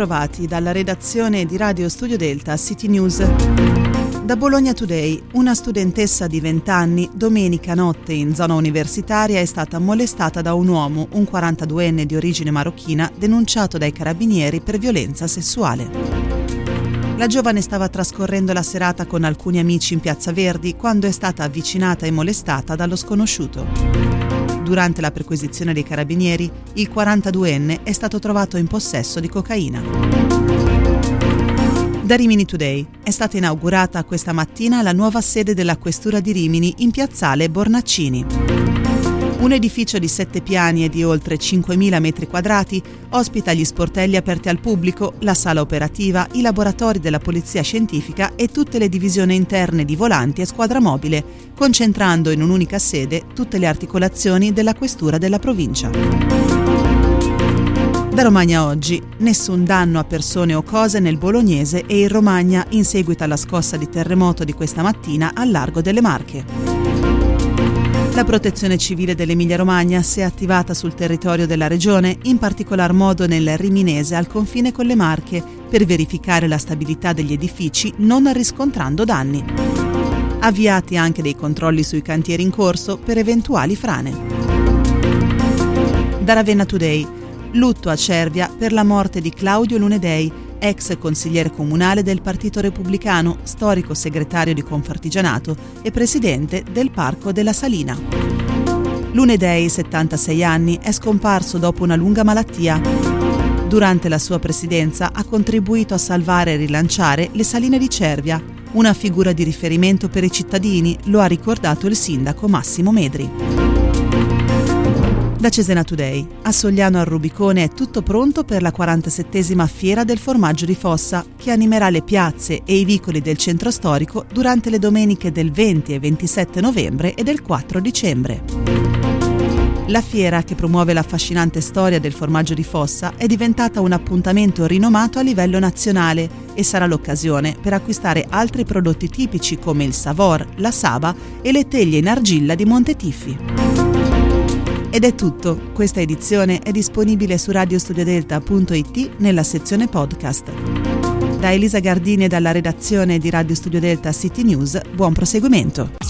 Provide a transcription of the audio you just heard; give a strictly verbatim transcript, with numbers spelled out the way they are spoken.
Bentrovati dalla redazione di Radio Studio Delta City News. Da Bologna Today, una studentessa di venti anni domenica notte in zona universitaria è stata molestata da un uomo, un quarantaduenne di origine marocchina, denunciato dai carabinieri per violenza sessuale. La giovane stava trascorrendo la serata con alcuni amici in Piazza Verdi quando è stata avvicinata e molestata dallo sconosciuto. Durante la perquisizione dei carabinieri, il quarantaduenne è stato trovato in possesso di cocaina. Da Rimini Today è stata inaugurata questa mattina la nuova sede della Questura di Rimini in piazzale Bornaccini. Un edificio di sette piani e di oltre cinquemila metri quadrati ospita gli sportelli aperti al pubblico, la sala operativa, i laboratori della polizia scientifica e tutte le divisioni interne di volanti e squadra mobile, concentrando in un'unica sede tutte le articolazioni della questura della provincia. Da Romagna oggi, nessun danno a persone o cose nel Bolognese e in Romagna in seguito alla scossa di terremoto di questa mattina al largo delle Marche. La Protezione Civile dell'Emilia-Romagna si è attivata sul territorio della regione, in particolar modo nel Riminese al confine con le Marche, per verificare la stabilità degli edifici non riscontrando danni. Avviati anche dei controlli sui cantieri in corso per eventuali frane. Da Ravenna Today, lutto a Cervia per la morte di Claudio Lunedei, ex consigliere comunale del Partito Repubblicano, storico segretario di Confartigianato e presidente del Parco della Salina. Lunedei, settantasei anni, è scomparso dopo una lunga malattia. Durante la sua presidenza ha contribuito a salvare e rilanciare le saline di Cervia, una figura di riferimento per i cittadini, lo ha ricordato il sindaco Massimo Medri. Da Cesena Today, a Sogliano al Rubicone è tutto pronto per la quarantasettesima Fiera del Formaggio di Fossa, che animerà le piazze e i vicoli del centro storico durante le domeniche del venti e ventisette novembre e del quattro dicembre. La fiera, che promuove l'affascinante storia del formaggio di Fossa, è diventata un appuntamento rinomato a livello nazionale e sarà l'occasione per acquistare altri prodotti tipici come il Savor, la Saba e le teglie in argilla di Montetiffi. Ed è tutto, questa edizione è disponibile su radiostudiodelta punto it nella sezione podcast. Da Elisa Gardini e dalla redazione di Radio Studio Delta City News, buon proseguimento.